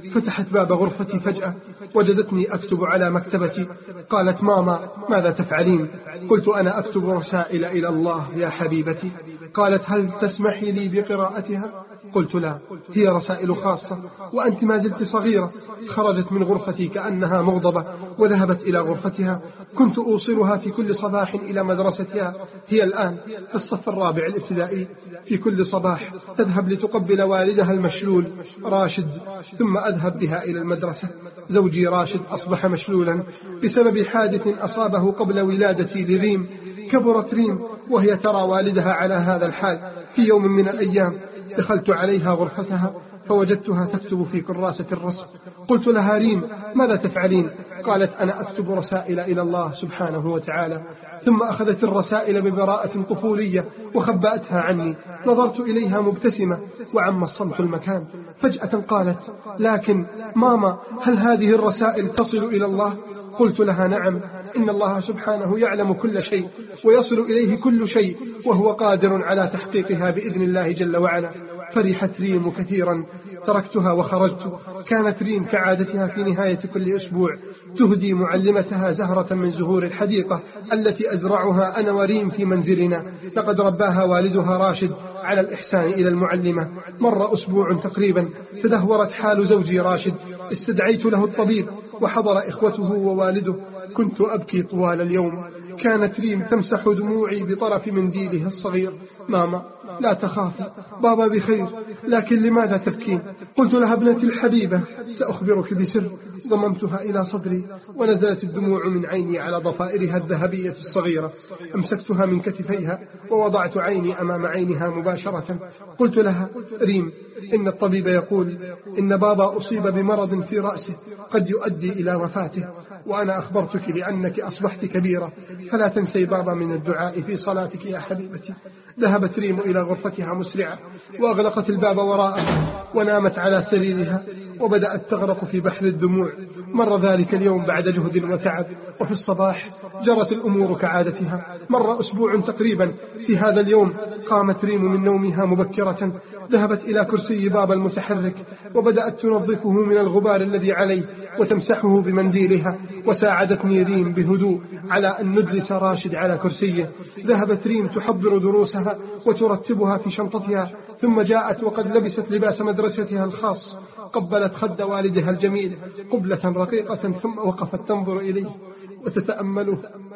فتحت باب غرفتي فجأة، وجدتني أكتب على مكتبتي. قالت: ماما، ماذا تفعلين؟ قلت: أنا أكتب رسائل إلى الله يا حبيبتي. قالت: هل تسمحي لي بقراءتها؟ قلت: لا، هي رسائل خاصة وأنت ما زلت صغيرة. خرجت من غرفتي كأنها مغضبة وذهبت إلى غرفتها. كنت أوصلها في كل صباح إلى مدرستها، هي الآن في الصف الرابع الابتدائي. في كل صباح تذهب لتقبل والدها المشلول راشد، ثم أذهب بها إلى المدرسة. زوجي راشد أصبح مشلولا بسبب حادث أصابه قبل ولادتي لريم. كبرت ريم وهي ترى والدها على هذا الحال. في يوم من الأيام دخلت عليها غرفتها فوجدتها تكتب في كراسة الرسم. قلت لها: ريم، ماذا تفعلين؟ قالت: أنا أكتب رسائل إلى الله سبحانه وتعالى. ثم أخذت الرسائل ببراءة طفولية وخبأتها عني. نظرت إليها مبتسمة وعم الصمت المكان. فجأة قالت: لكن ماما، هل هذه الرسائل تصل إلى الله؟ قلت لها: نعم، إن الله سبحانه يعلم كل شيء ويصل إليه كل شيء، وهو قادر على تحقيقها بإذن الله جل وعلا. فرحت ريم كثيرا. تركتها وخرجت. كانت ريم كعادتها في نهاية كل أسبوع تهدي معلمتها زهرة من زهور الحديقة التي أزرعها أنا وريم في منزلنا. لقد رباها والدها راشد على الإحسان إلى المعلمة. مر أسبوع تقريبا، تدهورت حال زوجي راشد. استدعيت له الطبيب وحضر إخوته ووالده. كنت أبكي طوال اليوم. كانت ريم تمسح دموعي بطرف منديلها الصغير. ماما، لا تخافي، بابا بخير، لكن لماذا تبكين؟ قلت لها: ابنتي الحبيبة، سأخبرك بسر. ضممتها إلى صدري ونزلت الدموع من عيني على ضفائرها الذهبية الصغيرة. أمسكتها من كتفيها ووضعت عيني أمام عينها مباشرة. قلت لها: ريم، إن الطبيب يقول إن بابا أصيب بمرض في رأسه قد يؤدي إلى وفاته، وأنا أخبرتك لأنك أصبحت كبيرة، فلا تنسي بابا من الدعاء في صلاتك يا حبيبتي. ذهبت ريم إلى غرفتها مسرعة وأغلقت الباب وراءها ونامت على سريرها وبدأت تغرق في بحر الدموع. مر ذلك اليوم بعد جهد وتعب، وفي الصباح جرت الأمور كعادتها. مر أسبوع تقريبا. في هذا اليوم قامت ريم من نومها مبكرة، ذهبت إلى كرسي بابا المتحرك وبدأت تنظفه من الغبار الذي عليه وتمسحه بمنديلها. وساعدتني ريم بهدوء على أن ندرس راشد على كرسيه. ذهبت ريم تحضر دروسها وترتبها في شنطتها، ثم جاءت وقد لبست لباس مدرستها الخاص. قبلت خد والدها الجميل قبلة رقيقة، ثم وقفت تنظر إليه وتتأمله.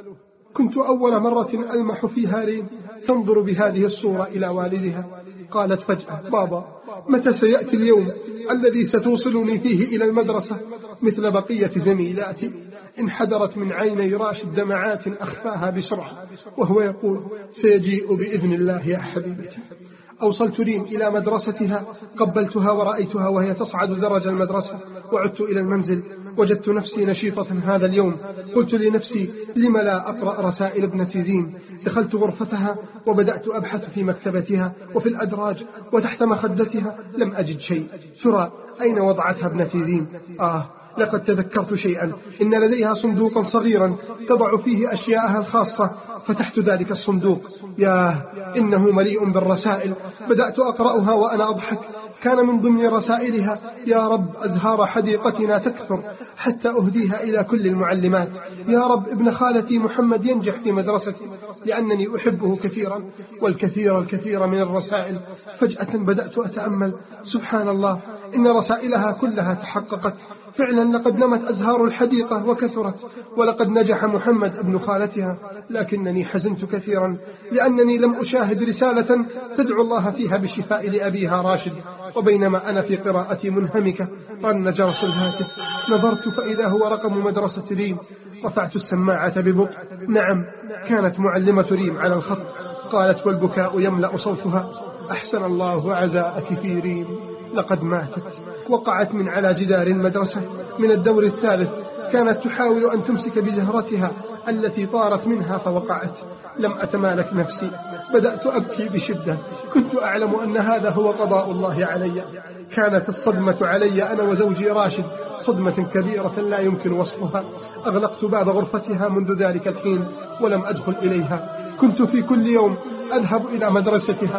كنت أول مرة ألمح فيها ريم تنظر بهذه الصورة إلى والدها. قالت فجأة: بابا، متى سيأتي اليوم الذي ستوصلني فيه إلى المدرسة مثل بقية زميلاتي؟ انحدرت من عيني راشد دمعات أخفاها بسرعة وهو يقول: سيجيء بإذن الله يا حبيبتي. أوصلت ريم إلى مدرستها، قبلتها ورأيتها وهي تصعد درج المدرسة. وعدت إلى المنزل، وجدت نفسي نشيطة هذا اليوم. قلت لنفسي: لم لا أقرأ رسائل ابنتي ريم؟ دخلت غرفتها وبدأت أبحث في مكتبتها وفي الأدراج وتحت مخدتها. لم أجد شيء. ترى أين وضعتها ابنتي ريم؟ لقد تذكرت شيئا. إن لديها صندوقا صغيرا تضع فيه أشياءها الخاصة. فتحت ذلك الصندوق، ياه، إنه مليء بالرسائل. بدأت أقرأها وأنا أضحك. كان من ضمن رسائلها: يا رب أزهار حديقتنا تكثر حتى أهديها إلى كل المعلمات. يا رب ابن خالتي محمد ينجح في مدرستي لأنني أحبه كثيرا. والكثير من الرسائل. فجأة بدأت أتأمل. سبحان الله، إن رسائلها كلها تحققت فعلا. لقد نمت أزهار الحديقة وكثرت، ولقد نجح محمد ابن خالتها. لكنني حزنت كثيرا لأنني لم أشاهد رسالة تدعو الله فيها بالشفاء لأبيها راشد. وبينما أنا في قراءتي منهمكة رن جرس الهاتف. نظرت فإذا هو رقم مدرسة ريم. رفعت السماعة ببطء. نعم، كانت معلمة ريم على الخط. قالت والبكاء يملأ صوتها: أحسن الله عزاءك في ريم، لقد ماتت. وقعت من على جدار المدرسة من الدور الثالث. كانت تحاول أن تمسك بزهرتها التي طارت منها فوقعت. لم أتمالك نفسي، بدأت أبكي بشدة. كنت أعلم أن هذا هو قضاء الله علي. كانت الصدمة علي أنا وزوجي راشد صدمة كبيرة لا يمكن وصفها. أغلقت باب غرفتها منذ ذلك الحين ولم أدخل إليها. كنت في كل يوم أذهب إلى مدرستها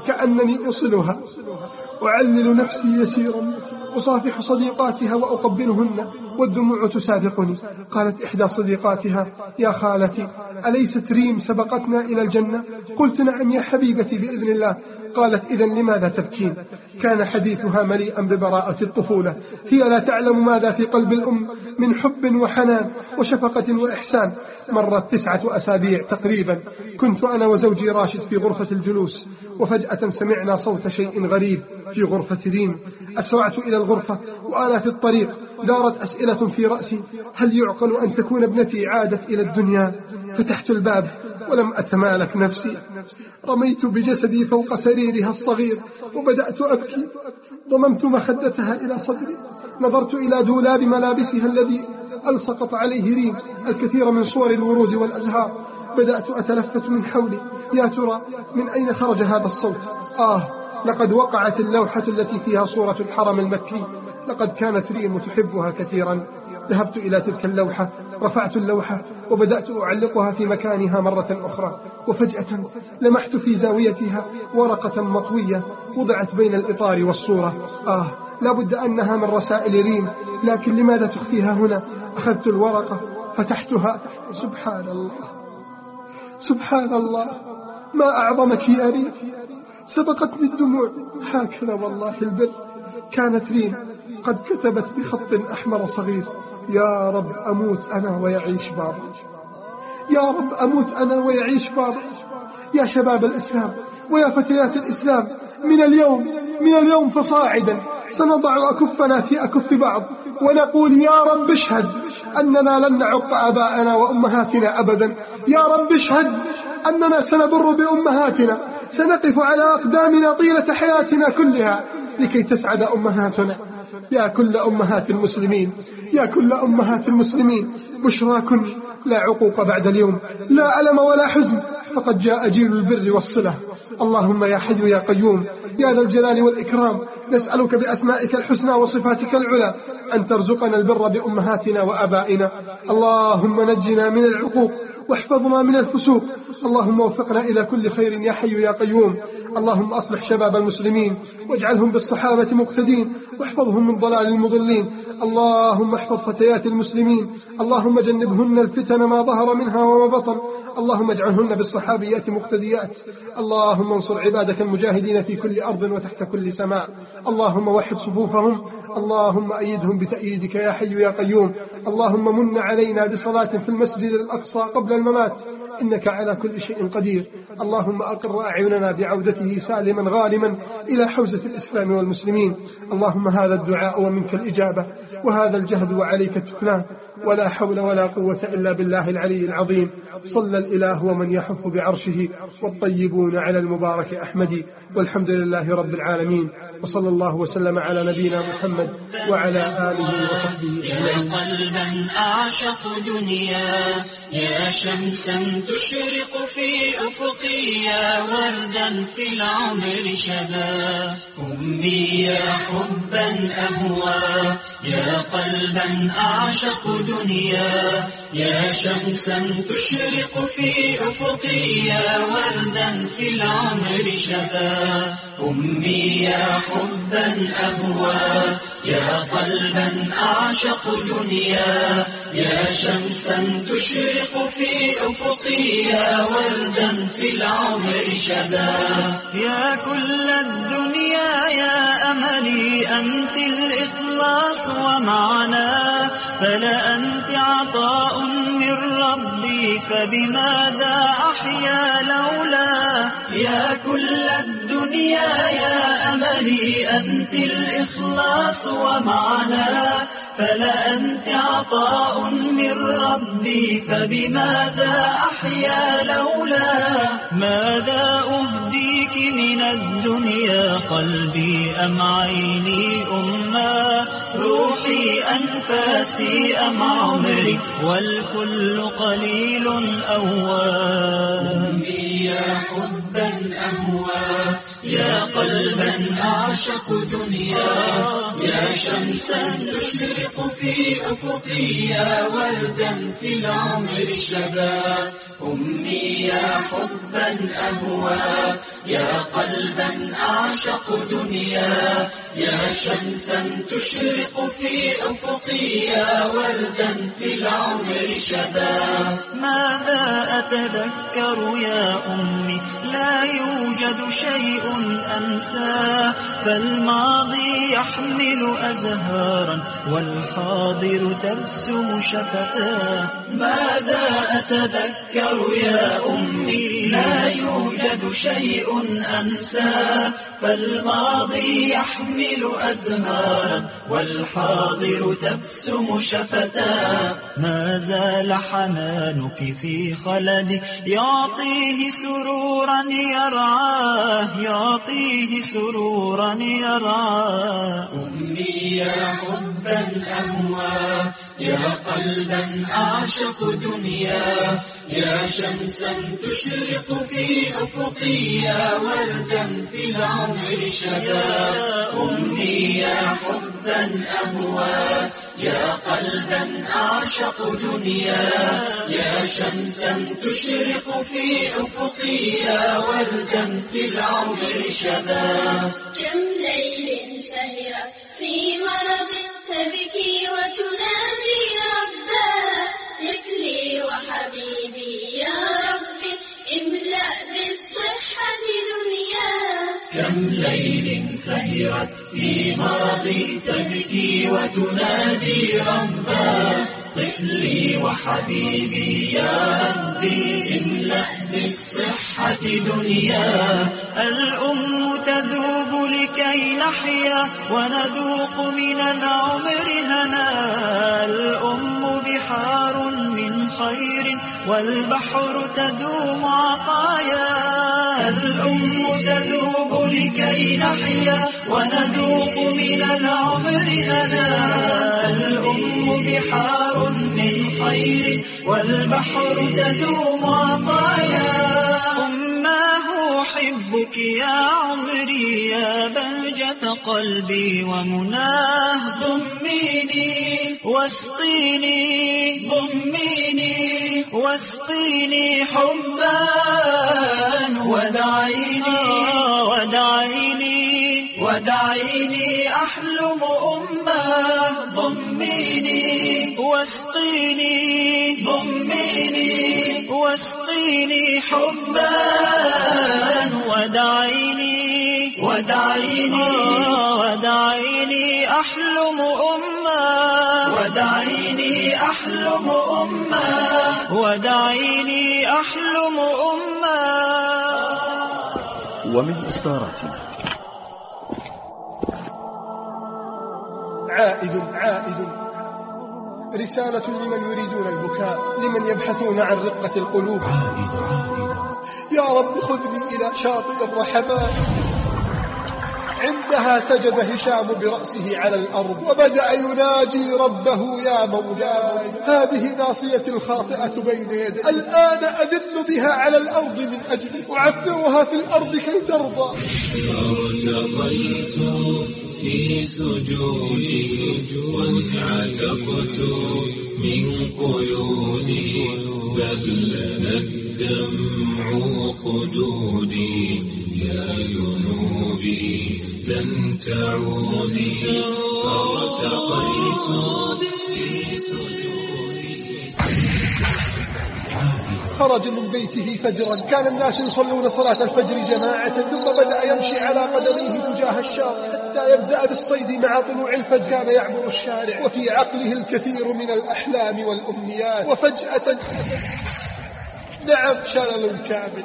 كأنني أصلها، أعلل نفسي يسيرا، أصافح صديقاتها وأقبلهن والدموع تسابقني. قالت إحدى صديقاتها: يا خالتي، أليست ريم سبقتنا إلى الجنة؟ قلت: نعم يا حبيبتي بإذن الله. قالت: إذن لماذا تبكين؟ كان حديثها مليئا ببراءة الطفولة، هي لا تعلم ماذا في قلب الأم من حب وحنان وشفقة وإحسان. مرت 9 أسابيع تقريبا، كنت أنا وزوجي راشد في غرفة الجلوس، وفجأة سمعنا صوت شيء غريب في غرفة ريم. أسرعت إلى الغرفة وأنا في الطريق دارت أسئلة في رأسي: هل يعقل أن تكون ابنتي عادت إلى الدنيا؟ فتحت الباب ولم أتمالك نفسي، رميت بجسدي فوق سريرها الصغير وبدأت أبكي. ضممت مخدتها إلى صدري، نظرت إلى دولاب ملابسها الذي ألصقت عليه ريم الكثير من صور الورود والأزهار. بدأت أتلفت من حولي، يا ترى من أين خرج هذا الصوت؟ لقد وقعت اللوحة التي فيها صورة الحرم المكي، لقد كانت ريم تحبها كثيرا. ذهبت إلى تلك اللوحة، رفعت اللوحة وبدأت أعلقها في مكانها مرة أخرى، وفجأة لمحت في زاويتها ورقة مطوية وضعت بين الإطار والصورة. لابد أنها من رسائل ريم، لكن لماذا تخفيها هنا؟ أخذت الورقة، فتحتها. سبحان الله، سبحان الله، ما أعظمك يا ريم. سبقتني الدموع، هكذا والله البر. كانت ريم قد كتبت بخط أحمر صغير: يا رب أموت أنا ويعيش بابا، يا رب أموت أنا ويعيش بابا. يا شباب الإسلام ويا فتيات الإسلام، من اليوم فصاعدا سنضع أكفنا في أكف بعض ونقول: يا رب اشهد أننا لن نعق آباءنا وأمهاتنا أبدا. يا رب اشهد أننا سنبر بأمهاتنا، سنقف على أقدامنا طيلة حياتنا كلها لكي تسعد أمهاتنا. يا كل أمهات المسلمين، يا كل أمهات المسلمين، بشراكن لا عقوق بعد اليوم، لا ألم ولا حزن، فقد جاء جيل البر والصلة. اللهم يا حي يا قيوم يا ذا الجلال والإكرام، نسألك بأسمائك الحسنى وصفاتك العلى أن ترزقنا البر بأمهاتنا وأبائنا. اللهم نجنا من العقوق واحفظنا من الفسوق. اللهم وفقنا إلى كل خير يا حي يا قيوم. اللهم أصلح شباب المسلمين واجعلهم بالصحابة مقتدين، واحفظهم من ضلال المضلين. اللهم احفظ فتيات المسلمين، اللهم جنبهن الفتن ما ظهر منها وما بطن. اللهم اجعلهن بالصحابيات مقتديات. اللهم انصر عبادك المجاهدين في كل أرض وتحت كل سماء. اللهم وحد صفوفهم، اللهم أيدهم بتأييدك يا حي يا قيوم. اللهم من علينا بصلاة في المسجد الأقصى قبل الممات، إنك على كل شيء قدير. اللهم أقر أعيننا بعودته سالما غانما إلى حوزة الإسلام والمسلمين. اللهم هذا الدعاء ومنك الإجابة، وهذا الجهد وعليك التكلان، ولا حول ولا قوة إلا بالله العلي العظيم. صلى الإله ومن يحف بعرشه والطيبون على المبارك أحمد، والحمد لله رب العالمين، وصلى الله وسلم على نبينا محمد وعلى آله وصحبه أجمعين. يا قلبا أعشق دنيا، يا شمسا تشرق في أفقي، يا وردا في العمر شذا. أمي يا حبا أهوى، يا قلبا أعشق دنيا، يا شمسا تشرق في أفقي، يا وردا في العمر شذا. أمي يا حبا أهوى، يا قلبا أعشق دنيا، يا شمسا تشرق في أفقي، يا وردا في العمر شذا. يا كل الدنيا يا أملي، أنت الإخلاص ومعنى، فلا أنت عطاء من ربي، فبماذا أحيا لولا. يا كل الدنيا يا أملي، أنت الإخلاص ومعنى، فلا أنت عطاء من ربي، فبماذا أحيا لولا. ماذا أهديك من الدنيا، قلبي أم عيني أما، روحي أنفاسي أم عمري، والكل قليل أوام. أمي يا حبا أهوى، يا قلبا أعشق دنيا، يا شمسا تشرق في أفقي، يا وردا في العمر شبا. أمي يا حبا أهوى، يا قلبا أعشق دنيا، يا شمسا تشرق في أفقي، يا وردا في العمر شباب. ماذا أتذكر يا أمي؟ لا يوجد شيء أنساه، فالماضي يحمل أزهارا والحاضر ترسم شفتاه. ماذا أتذكر يا أمي؟ لا يوجد شيء أنساه، فالماضي يحمل أزهارا والحاضر تبسم شفتاه. ما زال حنانك في خلدي يعطيه سرورا يرعاه، يعطيه سرورا يرعاه. أمي يا حبا أهوى، يا قلبا أعشق دنيا، يا شمسا تشرق في أفقي، يا وردا في العمر شباب. أمي يا حبا أهوى، يا قلبا أعشق دنيا، يا شمسا تشرق في أفقي، يا وردا في العمر شباب. كم ليل سهرت في مرض تبكي وتنادي ربا، طفلي وحبيبي يا ربي املأ بالصحة دنيا. كم ليل سهرت في مرض تبكي وتنادي ربا، طفلي وحبيبي يا ربي املأ بالصحة دنيا. الأم تذوب لكي نحيا وندوق من العمر هنا، الأم بحار من خير والبحر تدوم عطايا. الأم تذوب لكي نحيا وندوق من العمر هنا، الأم بحار من خير والبحر تدوم عطايا. أماه أحبك يا عمري، يا بهجة قلبي ومناه. ضميني واسقيني، ضميني واسقيني حبا، ودعيني ودعيني ودعيني أحلم أمه. ضميني واسقيني، ضميني واسقيني حبا، ودعيني ودعيني ودعيني أحلم أمه، ودعيني أحلم أمه، ودعيني أحلم أمه. ومن إصداراتنا عائد رسالة لمن يريدون البكاء، لمن يبحثون عن رقة القلوب. يا رب خذني إلى شاطئ الرحمات. عندها سجد هشام برأسه على الأرض وبدأ ينادي ربه يا مولاي، هذه ناصيتي الخاطئة بين يدي، الآن أدل بها على الأرض من أجلك، وعثرها في الأرض كي ترضى. ارتقيت في سجودي وانعتقت من قيودي، بلل الدمع خدودي، يا ذنوبي لن تعودي. فارتقيت في سجودي. خرج من بيته فجرا، كان الناس يصلون صلاة الفجر جماعة، ثم بدأ يمشي على قدميه تجاه الشاطئ حتى يبدأ بالصيد مع طلوع الفجر. كان يعبر الشارع وفي عقله الكثير من الأحلام والأمنيات، وفجأة نعم شلل كامل.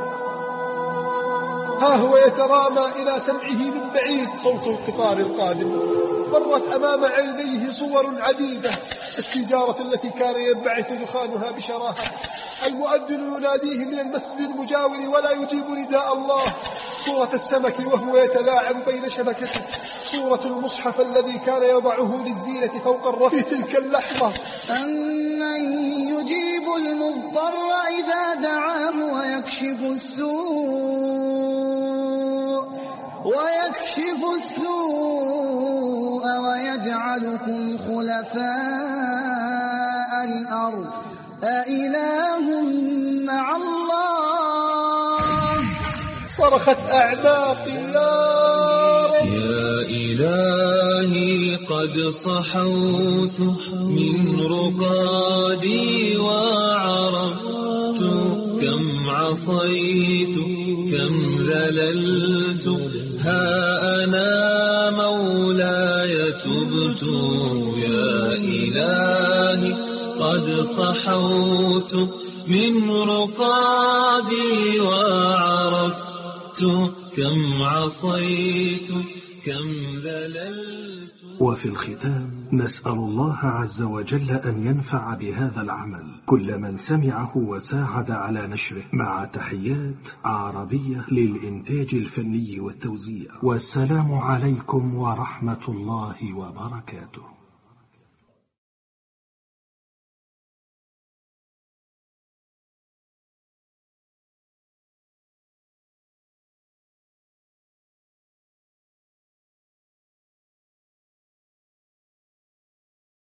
ها هو يترامى إلى سمعه من بعيد صوت القطار القادم. مرت أمام عينيه صور عديدة، السيجارة التي كان ينبعث دخانها بشراهة، المؤذن يناديه من المسجد المجاور ولا يجيب نداء الله، صورة السمك وهو يتلاعب بين شبكته، صورة المصحف الذي كان يضعه للزينة فوق الرف في تلك اللحظة. أمن يجيب المضطر إذا دعاه ويكشف السوء ويجعلكم خلفاء الأرض أإله مع الله. صرخت أعناقي يا إلهي قد صحوت من رقادي وعرفت كم عصيت كم ذللت ها أنا مولاي تبت يا إلهي قد صحوت من رقادي وعرفت كم عصيت كم ذللت. وفي الختام نسأل الله عز وجل أن ينفع بهذا العمل كل من سمعه وساعد على نشره، مع تحيات عربية للإنتاج الفني والتوزيع. والسلام عليكم ورحمة الله وبركاته.